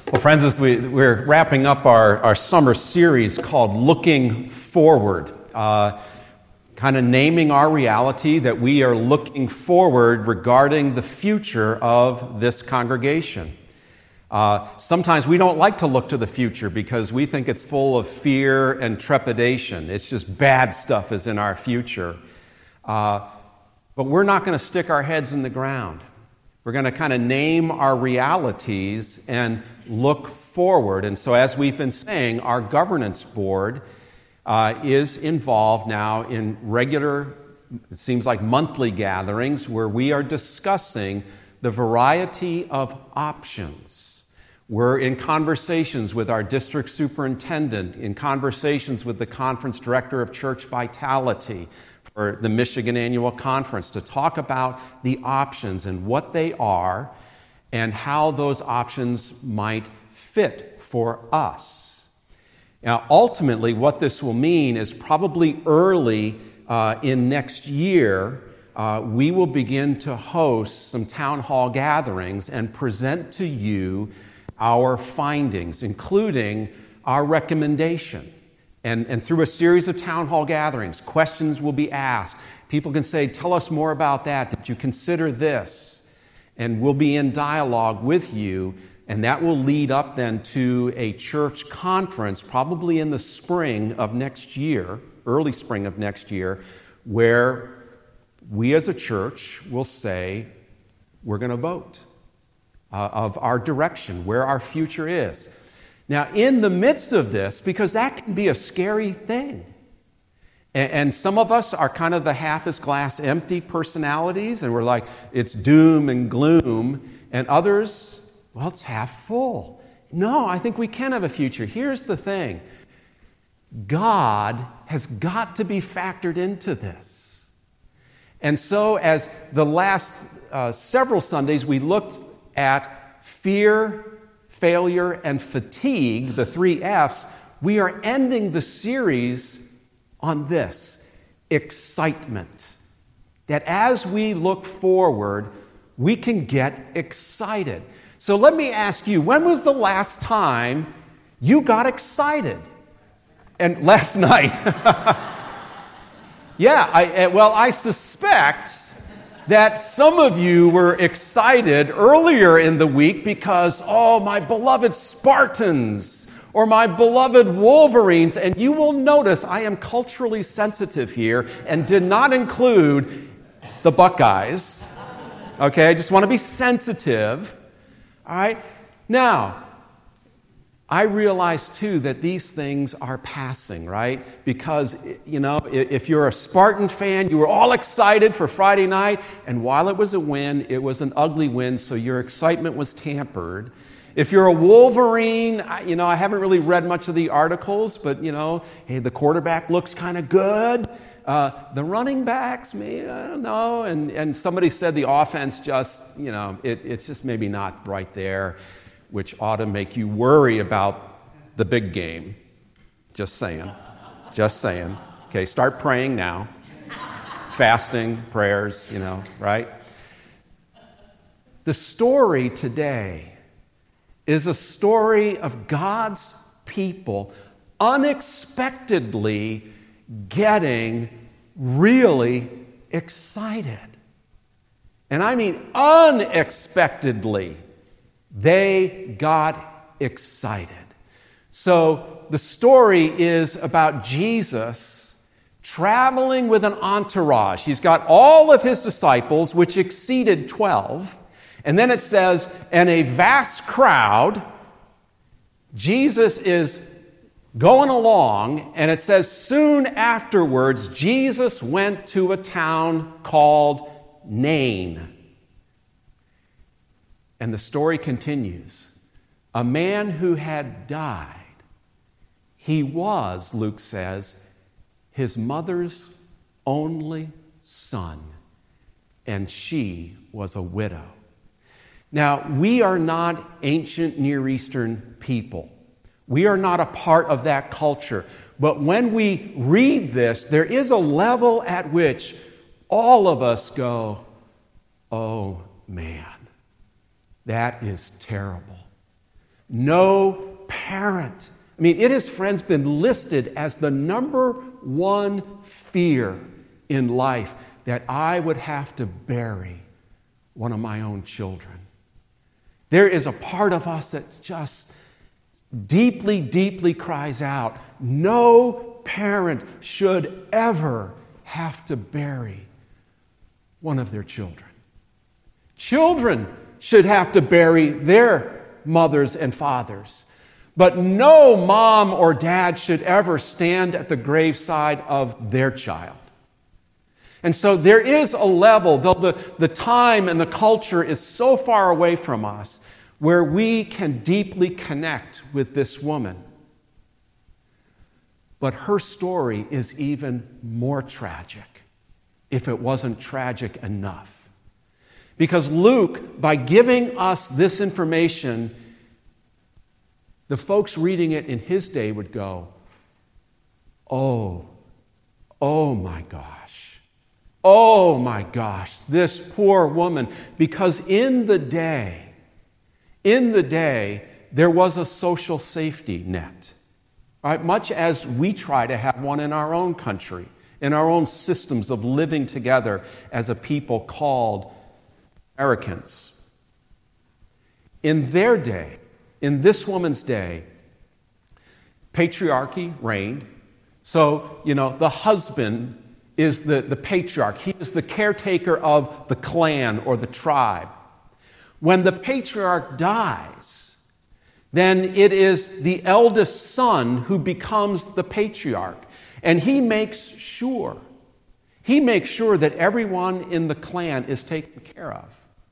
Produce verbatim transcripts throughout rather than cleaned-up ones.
Well, friends, as we, we're wrapping up our, our summer series called Looking Forward, uh, kind of naming our reality that we are looking forward regarding the future of this congregation. Uh, sometimes we don't like to look to the future because we think it's full of fear and trepidation. It's just bad stuff is in our future. Uh, but we're not going to stick our heads in the ground. We're going to kind of name our realities and look forward. And so as we've been saying, our governance board uh, is involved now in regular, it seems like monthly gatherings where we are discussing the variety of options. We're in conversations with our district superintendent, in conversations with the conference director of Church Vitality, or the Michigan Annual Conference, to talk about the options and what they are and how those options might fit for us. Now, ultimately, what this will mean is probably early uh, in next year, uh, we will begin to host some town hall gatherings and present to you our findings, including our recommendation. And, and through a series of town hall gatherings, questions will be asked. People can say, tell us more about that. Did you consider this? And we'll be in dialogue with you. And that will lead up then to a church conference, probably in the spring of next year, early spring of next year, where we as a church will say, we're going to vote uh, of our direction, where our future is. Now, in the midst of this, because that can be a scary thing, and, and some of us are kind of the half-as-glass-empty personalities, and we're like, it's doom and gloom, and others, well, it's half full. No, I think we can have a future. Here's the thing. God has got to be factored into this. And so as the last uh, several Sundays, we looked at fear, failure, and fatigue, the three F's, we are ending the series on this, excitement. That as we look forward, we can get excited. So let me ask you, when was the last time you got excited? And last night. yeah, I, well, I suspect that some of you were excited earlier in the week because, oh, my beloved Spartans or my beloved Wolverines. And you will notice I am culturally sensitive here and did not include the Buckeyes. Okay, I just want to be sensitive. All right? Now, I realize, too, that these things are passing, right? Because, you know, if you're a Spartan fan, you were all excited for Friday night, and while it was a win, it was an ugly win, so your excitement was tampered. If you're a Wolverine, you know, I haven't really read much of the articles, but, you know, hey, the quarterback looks kind of good. Uh, the running backs, maybe, I don't know. And, and somebody said the offense just, you know, it, it's just maybe not right there, which ought to make you worry about the big game. Just saying. Just saying. Okay, start praying now. Fasting, prayers, you know, right? The story today is a story of God's people unexpectedly getting really excited. And I mean unexpectedly. They got excited. So the story is about Jesus traveling with an entourage. He's got all of his disciples, which exceeded twelve. And then it says, and a vast crowd. Jesus is going along, and it says, soon afterwards, Jesus went to a town called Nain. And the story continues. A man who had died, he was, Luke says, his mother's only son, and she was a widow. Now, we are not ancient Near Eastern people. We are not a part of that culture. But when we read this, there is a level at which all of us go, oh man. That is terrible. No parent. I mean, it has, friends, been listed as the number one fear in life, that I would have to bury one of my own children. There is a part of us that just deeply, deeply cries out, no parent should ever have to bury one of their children. Children should have to bury their mothers and fathers. But no mom or dad should ever stand at the graveside of their child. And so there is a level, though the, the time and the culture is so far away from us, where we can deeply connect with this woman. But her story is even more tragic, if it wasn't tragic enough. Because Luke, by giving us this information, the folks reading it in his day would go, oh, oh my gosh, oh my gosh, this poor woman. Because in the day, in the day, there was a social safety net, right? Much as we try to have one in our own country, in our own systems of living together as a people called Americans. In their day, in this woman's day, patriarchy reigned. So, you know, the husband is the, the patriarch. He is the caretaker of the clan or the tribe. When the patriarch dies, then it is the eldest son who becomes the patriarch. And he makes sure, he makes sure that everyone in the clan is taken care of.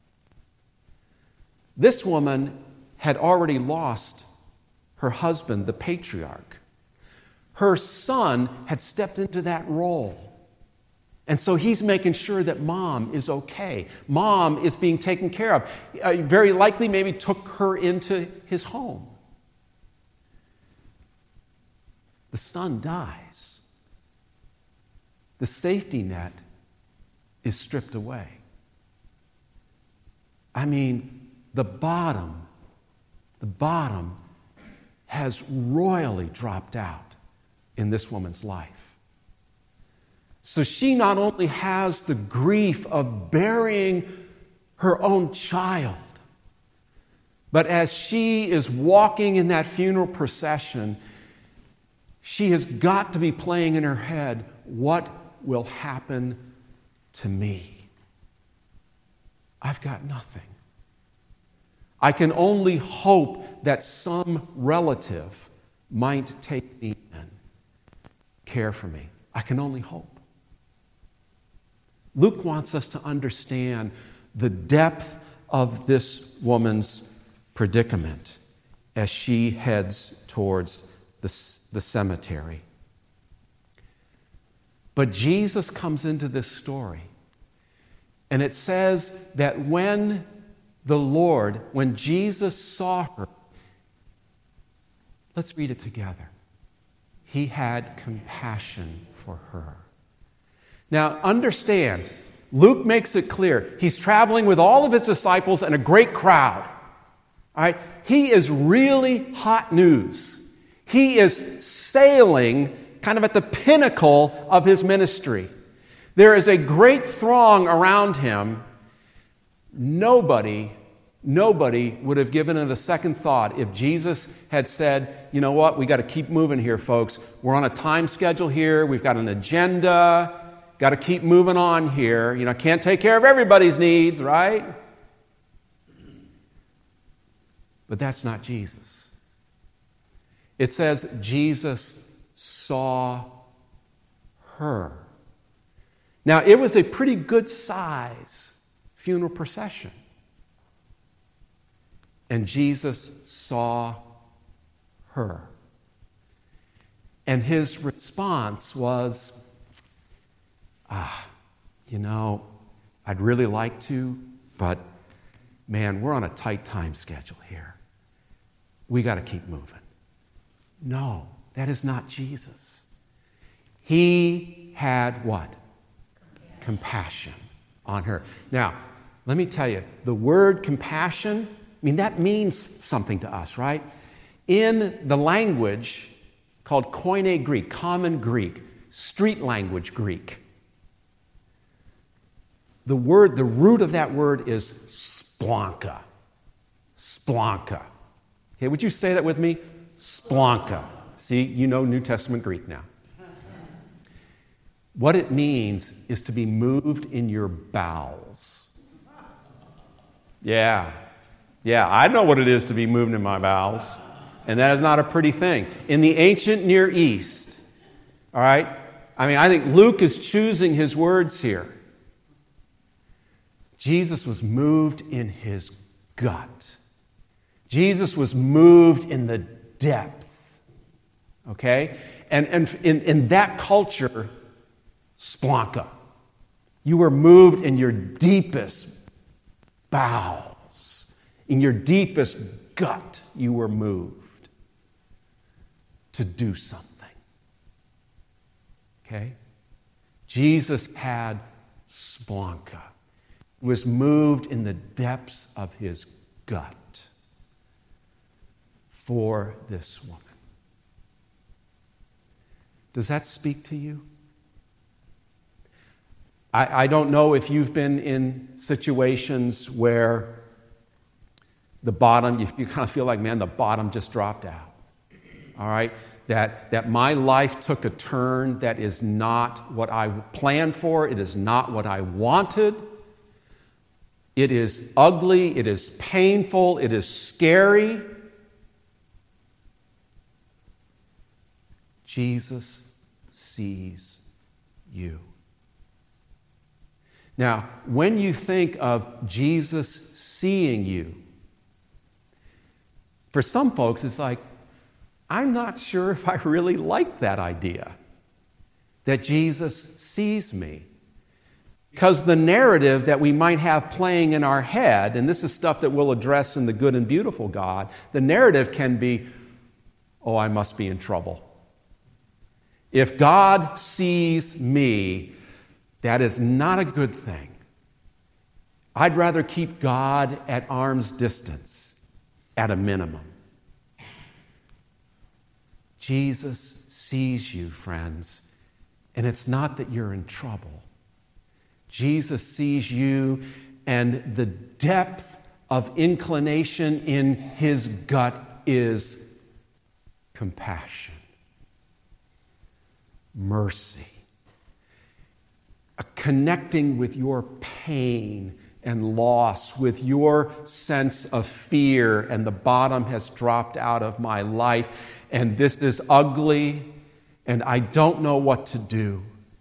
This woman had already lost her husband, the patriarch. Her son had stepped into that role. And so he's making sure that mom is okay. Mom is being taken care of. Uh, very likely maybe took her into his home. The son dies. The safety net is stripped away. I mean, the bottom, the bottom has royally dropped out in this woman's life. So she not only has the grief of burying her own child, but as she is walking in that funeral procession, she has got to be playing in her head, what will happen to me? I've got nothing. I can only hope that some relative might take me in, care for me. I can only hope. Luke wants us to understand the depth of this woman's predicament as she heads towards the, the cemetery. But Jesus comes into this story, and it says that when the Lord, when Jesus saw her, let's read it together. He had compassion for her. Now, understand, Luke makes it clear. He's traveling with all of his disciples and a great crowd. All right? He is really hot news. He is sailing kind of at the pinnacle of his ministry. There is a great throng around him. Nobody, nobody would have given it a second thought if Jesus had said, you know what, we got to keep moving here, folks. We're on a time schedule here. We've got an agenda. Got to keep moving on here. You know, can't take care of everybody's needs, right? But that's not Jesus. It says Jesus saw her. Now, it was a pretty good size funeral procession. And Jesus saw her. And his response was, ah, you know, I'd really like to, but man, we're on a tight time schedule here. We got to keep moving. No, that is not Jesus. He had what? Compassion on her. Now, let me tell you, the word compassion mean, that means something to us, right? In the language called Koine Greek, common Greek, street language Greek, the word, the root of that word is splonka. Splonka. Okay, would you say that with me? Splonka. See, you know New Testament Greek now. What it means is to be moved in your bowels. Yeah. Yeah, I know what it is to be moved in my bowels. And that is not a pretty thing. In the ancient Near East, all right, I mean, I think Luke is choosing his words here. Jesus was moved in his gut. Jesus was moved in the depth. Okay? And, and in, in that culture, splonka. You were moved in your deepest bowels. In your deepest gut, you were moved to do something. Okay? Jesus had splonka. Was moved in the depths of his gut for this woman. Does that speak to you? I, I don't know if you've been in situations where the bottom, you, you kind of feel like, man, the bottom just dropped out. All right? That, that my life took a turn that is not what I planned for. It is not what I wanted. It is ugly, it is painful, it is scary. Jesus sees you. Now, when you think of Jesus seeing you, for some folks it's like, I'm not sure if I really like that idea, that Jesus sees me. Because the narrative that we might have playing in our head, and this is stuff that we'll address in The Good and Beautiful God, the narrative can be, oh, I must be in trouble. If God sees me, that is not a good thing. I'd rather keep God at arm's distance, at a minimum. Jesus sees you, friends, and it's not that you're in trouble. Jesus sees you, and the depth of inclination in his gut is compassion, mercy, a connecting with your pain and loss, with your sense of fear, and the bottom has dropped out of my life, and this is ugly, and I don't know what to do.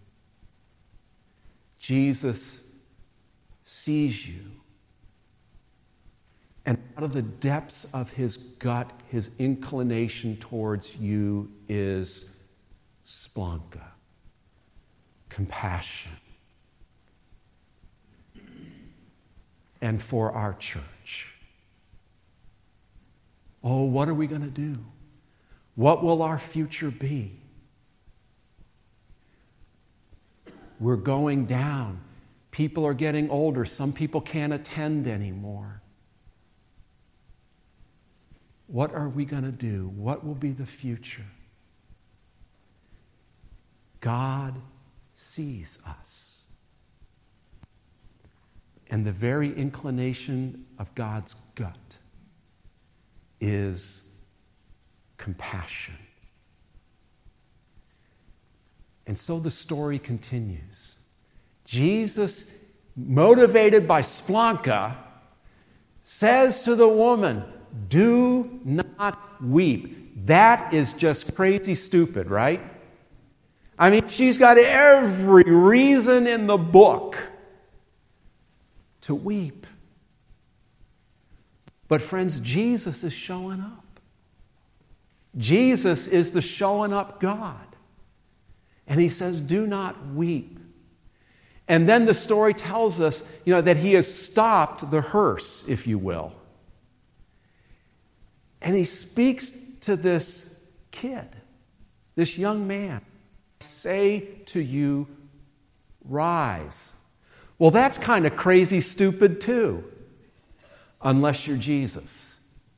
Jesus sees you. And out of the depths of his gut, his inclination towards you is splonka, compassion. And for our church, oh, what are we going to do? What will our future be? We're going down. People are getting older. Some people can't attend anymore. What are we going to do? What will be the future? God sees us. And the very inclination of God's gut is compassion. And so the story continues. Jesus, motivated by splonka, says to the woman, do not weep. That is just crazy stupid, right? I mean, she's got every reason in the book to weep. But friends, Jesus is showing up. Jesus is the showing up God. And he says, do not weep. And then the story tells us, you know, that he has stopped the hearse, if you will. And he speaks to this kid, this young man. Say to you, rise. Well, that's kind of crazy stupid too. unless you're Jesus.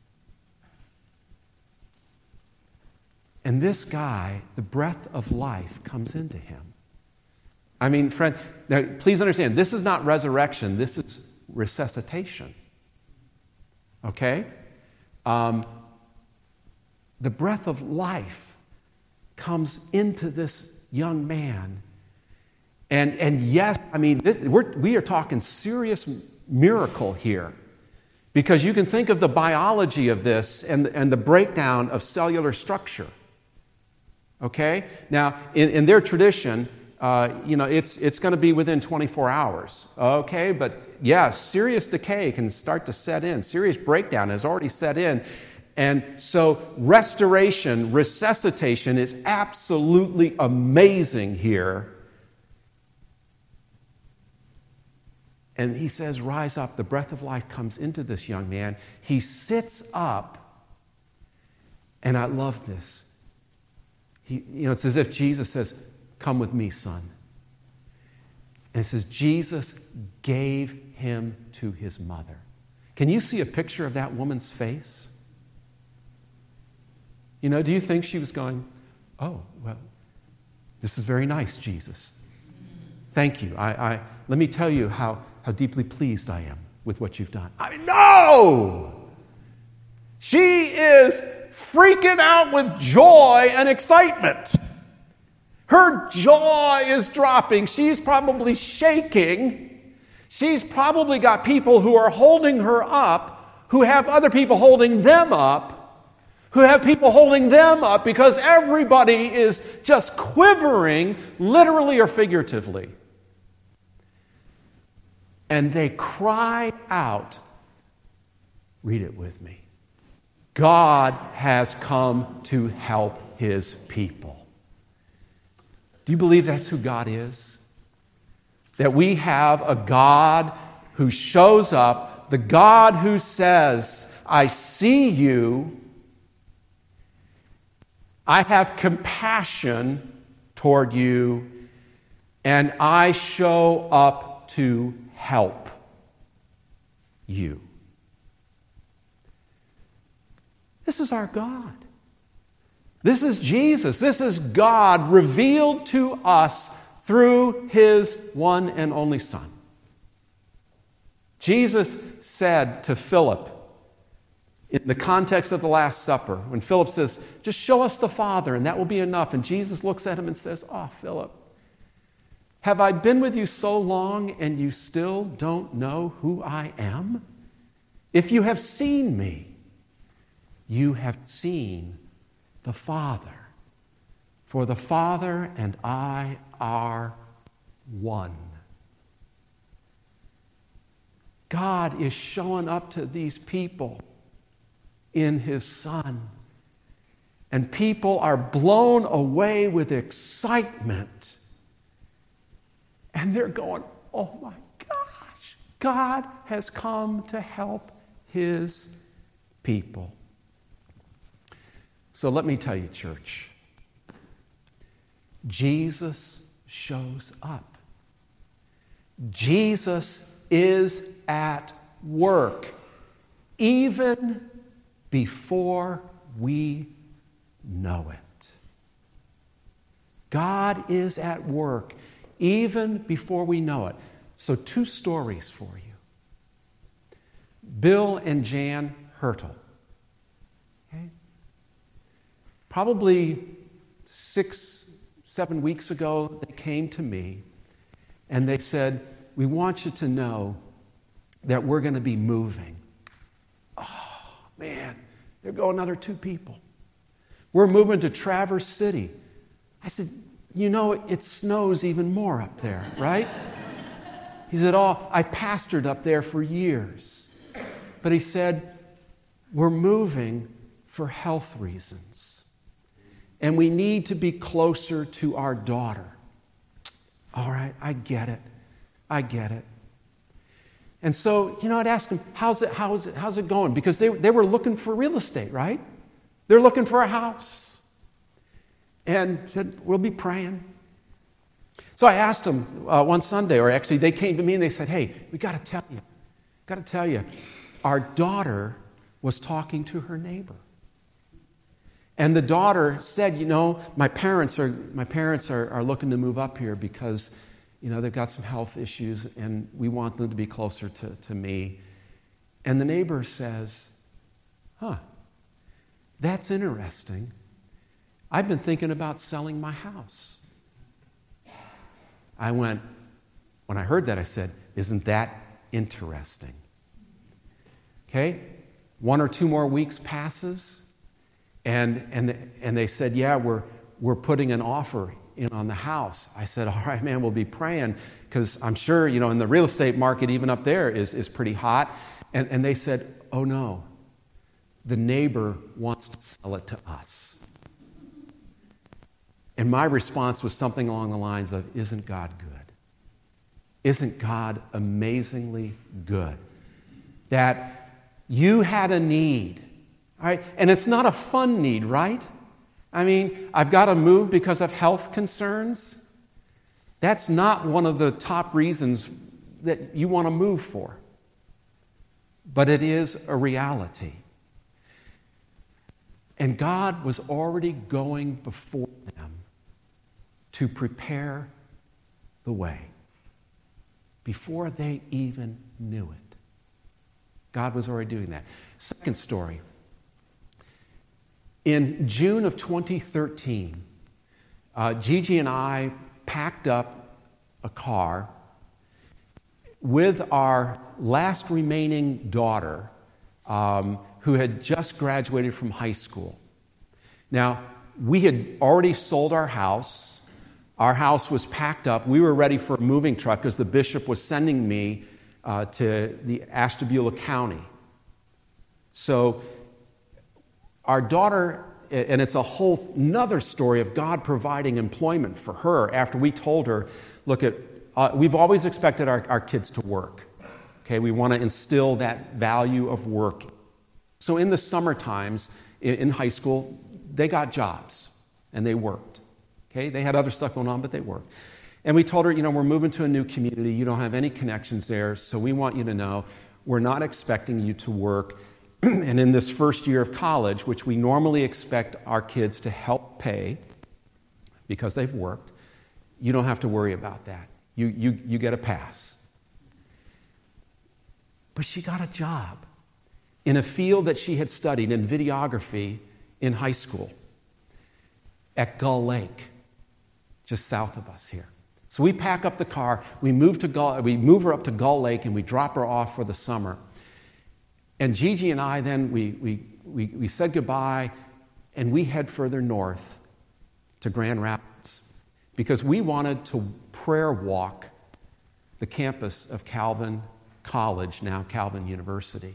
And this guy, the breath of life comes into him. I mean, friend, now please understand, this is not resurrection, this is resuscitation. Okay? Um, the breath of life comes into this young man. And, and yes, I mean, this, we're, we are talking serious miracle here. Because you can think of the biology of this and, and the breakdown of cellular structure. Okay? Now, in, in their tradition, uh, you know, it's, it's going to be within twenty-four hours. Okay? But yeah, serious decay can start to set in. Serious breakdown has already set in. And so restoration, resuscitation is absolutely amazing here. And he says, rise up. The breath of life comes into this young man. He sits up. And I love this. He, you know, it's as if Jesus says, come with me, son. And it says, Jesus gave him to his mother. Can you see a picture of that woman's face? You know, do you think she was going, oh, well, this is very nice, Jesus. Thank you. I, I let me tell you how, how deeply pleased I am with what you've done. I mean, no! She is freaking out with joy and excitement. Her jaw is dropping. She's probably shaking. She's probably got people who are holding her up, who have other people holding them up, who have people holding them up because everybody is just quivering, literally or figuratively. And they cry out, read it with me, God has come to help his people. Do you believe that's who God is? That we have a God who shows up, the God who says, I see you, I have compassion toward you, and I show up to help you. This is our God. This is Jesus. This is God revealed to us through his one and only Son. Jesus said to Philip, in the context of the Last Supper, when Philip says, just show us the Father and that will be enough. And Jesus looks at him and says, oh, Philip, have I been with you so long and you still don't know who I am? If you have seen me, you have seen the Father. For the Father and I are one. God is showing up to these people in his Son. And people are blown away with excitement. And they're going, oh my gosh, God has come to help his people. So let me tell you, church, Jesus shows up. Jesus is at work, even before we know it. God is at work, even before we know it. So two stories for you. Bill and Jan Hertel. Okay? Probably six, seven weeks ago, they came to me and they said, we want you to know that we're going to be moving. Oh, man, there go another two people. We're moving to Traverse City. I said, you know, it snows even more up there, right? He said, oh, I pastored up there for years. But he said, we're moving for health reasons. And we need to be closer to our daughter. All right, I get it. I get it. And so, you know, I'd ask them, how's it, how's it, how's it going? Because they, they were looking for real estate, right? They're looking for a house. And said, we'll be praying. So I asked them uh, one Sunday, or actually they came to me and they said, hey, we got to tell you, got to tell you, our daughter was talking to her neighbor. And the daughter said, you know, my parents are my parents are, are looking to move up here because, you know, they've got some health issues and we want them to be closer to, to me. And the neighbor says, huh, that's interesting. I've been thinking about selling my house. I went, when I heard that, I said, isn't that interesting? Okay, one or two more weeks passes. And and and they said, yeah, we're we're putting an offer in on the house. I said, all right, man, we'll be praying because I'm sure, you know, in the real estate market, even up there, is, is pretty hot. And, and they said, oh, no, the neighbor wants to sell it to us. And my response was something along the lines of, isn't God good? Isn't God amazingly good? That you had a need. All right? And it's not a fun need, right? I mean, I've got to move because of health concerns. That's not one of the top reasons that you want to move for. But it is a reality. And God was already going before them to prepare the way before they even knew it. God was already doing that. Second story. In June of twenty thirteen, uh, Gigi and I packed up a car with our last remaining daughter, um, who had just graduated from high school. Now, we had already sold our house. Our house was packed up. We were ready for a moving truck because the bishop was sending me uh, to the Ashtabula County. So our daughter, and it's a whole nother story of God providing employment for her after we told her, look, at, uh, we've always expected our, our kids to work. Okay, we want to instill that value of work. So in the summer times in, in high school, they got jobs and they worked. Okay, they had other stuff going on, but they worked. And we told her, you know, we're moving to a new community. You don't have any connections there, so we want you to know we're not expecting you to work. And in this first year of college, which we normally expect our kids to help pay because they've worked, you don't have to worry about that. You, you, you get a pass. But she got a job in a field that she had studied in videography in high school at Gull Lake, just south of us here. So we pack up the car, we move to Gull, we move her up to Gull Lake, and we drop her off for the summer. And Gigi and I then, we, we, we, we said goodbye, and we head further north to Grand Rapids because we wanted to prayer walk the campus of Calvin College, now Calvin University.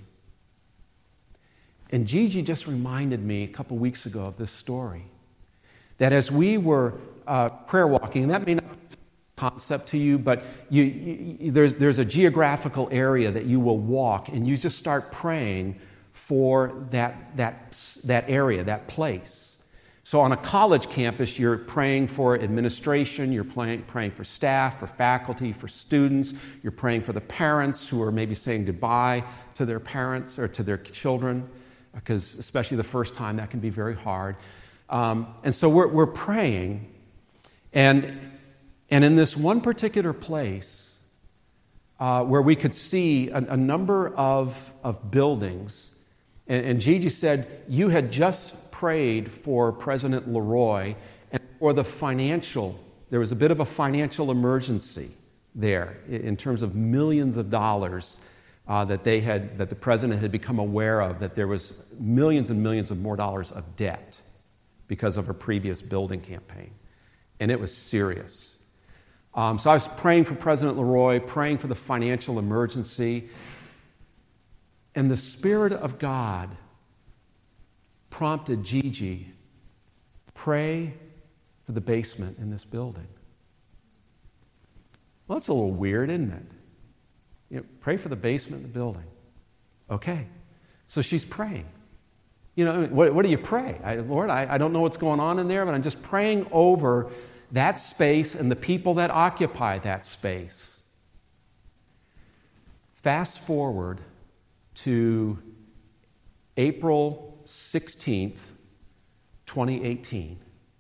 And Gigi just reminded me a couple weeks ago of this story, that as we were uh, prayer walking, and that may not concept to you, but you, you, there's, there's a geographical area that you will walk, and you just start praying for that, that, that area, that place. So on a college campus, you're praying for administration, you're praying, praying for staff, for faculty, for students, you're praying for the parents who are maybe saying goodbye to their parents or to their children, because especially the first time, that can be very hard. Um, and so we're, we're praying, and And in this one particular place, uh, where we could see a, a number of, of buildings, and, and Gigi said, you had just prayed for President Leroy and for the financial, there was a bit of a financial emergency there in, in terms of millions of dollars uh, that they had, that the president had become aware of, that there was millions and millions of more dollars of debt because of a previous building campaign. And it was serious. Um, so I was praying for President Leroy, praying for the financial emergency, and the Spirit of God prompted Gigi, pray for the basement in this building. Well, that's a little weird, isn't it? You know, pray for the basement in the building. Okay. So she's praying. You know, what, what do you pray? I, Lord, I, I don't know what's going on in there, but I'm just praying over that space and the people that occupy that space. Fast forward to April sixteenth, twenty eighteen.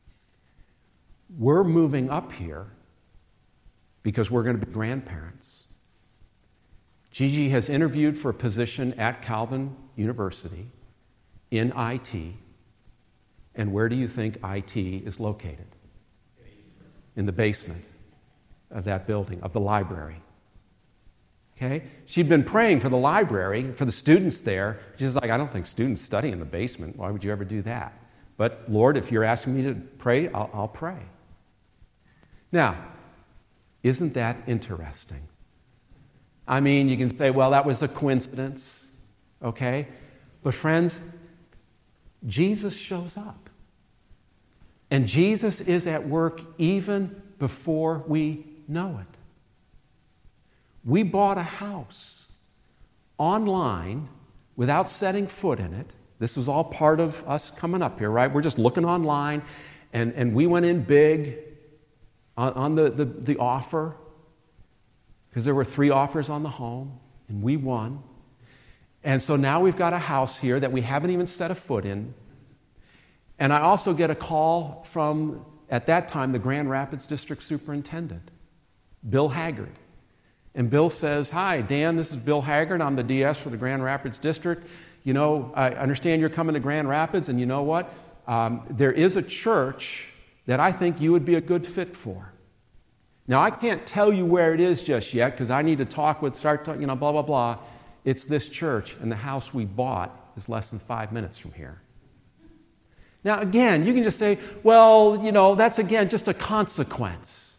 We're moving up here because we're going to be grandparents. Gigi has interviewed for a position at Calvin University in I T. And where do you think I T is located? In the basement of that building, of the library. Okay? She'd been praying for the library, for the students there. She's like, I don't think students study in the basement. Why would you ever do that? But Lord, if you're asking me to pray, I'll, I'll pray. Now, isn't that interesting? I mean, you can say, well, that was a coincidence, okay? But friends, Jesus shows up. And Jesus is at work even before we know it. We bought a house online without setting foot in it. This was all part of us coming up here, right? We're just looking online, and, and we went in big on, on the, the, the offer, because there were three offers on the home, and we won. And so now we've got a house here that we haven't even set a foot in. And I also get a call from, at that time, the Grand Rapids District Superintendent, Bill Haggard. And Bill says, hi, Dan, this is Bill Haggard. I'm the D S for the Grand Rapids District. You know, I understand you're coming to Grand Rapids, and you know what? Um, there is a church that I think you would be a good fit for. Now, I can't tell you where it is just yet because I need to talk with, start talking, you know, blah, blah, blah. It's this church, and the house we bought is less than five minutes from here. Now, again, you can just say, well, you know, that's, again, just a consequence.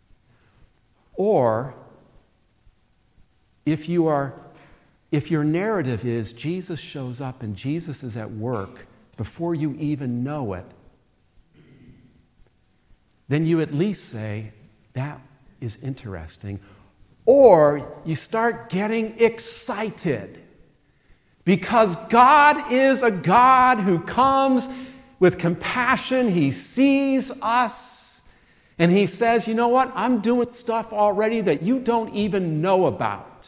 Or, if you are, if your narrative is Jesus shows up and Jesus is at work before you even know it, then you at least say, that is interesting. Or you start getting excited because God is a God who comes with compassion. He sees us and He says, you know what? I'm doing stuff already that you don't even know about.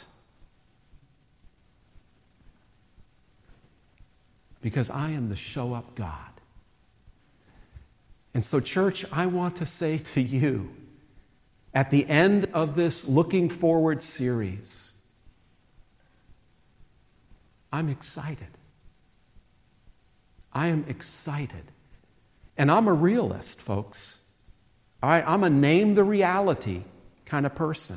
Because I am the show-up God. And so, church, I want to say to you, at the end of this Looking Forward series, I'm excited. I am excited. And I'm a realist, folks. All right, I'm a name the reality kind of person.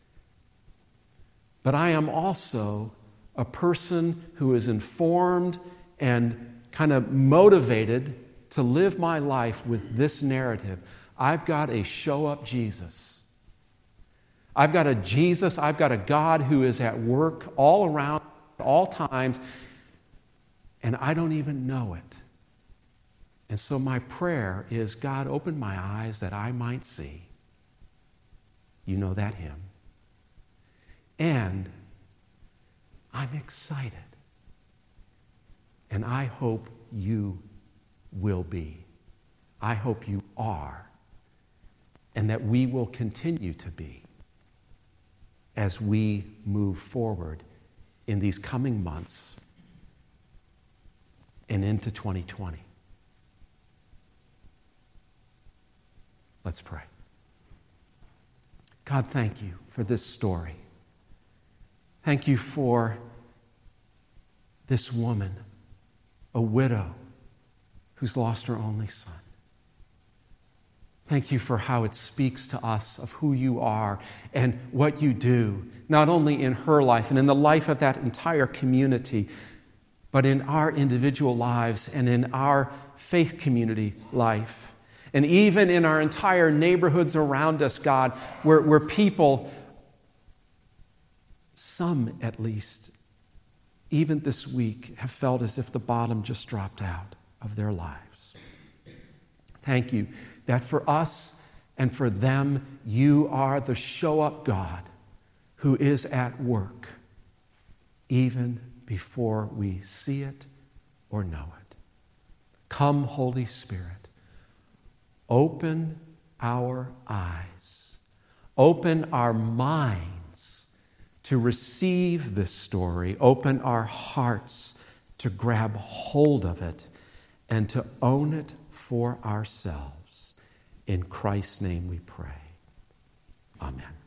But I am also a person who is informed and kind of motivated to live my life with this narrative. I've got a show-up Jesus. I've got a Jesus, I've got a God who is at work all around, at all times, and I don't even know it. And so my prayer is, God, open my eyes that I might see. You know that hymn. And I'm excited. And I hope you will be. I hope you are. And that we will continue to be as we move forward in these coming months and into twenty twenty. Let's pray. God, thank you for this story. Thank you for this woman, a widow who's lost her only son. Thank you for how it speaks to us of who you are and what you do, not only in her life and in the life of that entire community, but in our individual lives and in our faith community life. And even in our entire neighborhoods around us, God, where, where people, some at least, even this week, have felt as if the bottom just dropped out of their lives. Thank you that for us and for them, you are the show-up God who is at work even before we see it or know it. Come, Holy Spirit, open our eyes, open our minds to receive this story, open our hearts to grab hold of it and to own it for ourselves. In Christ's name we pray. Amen.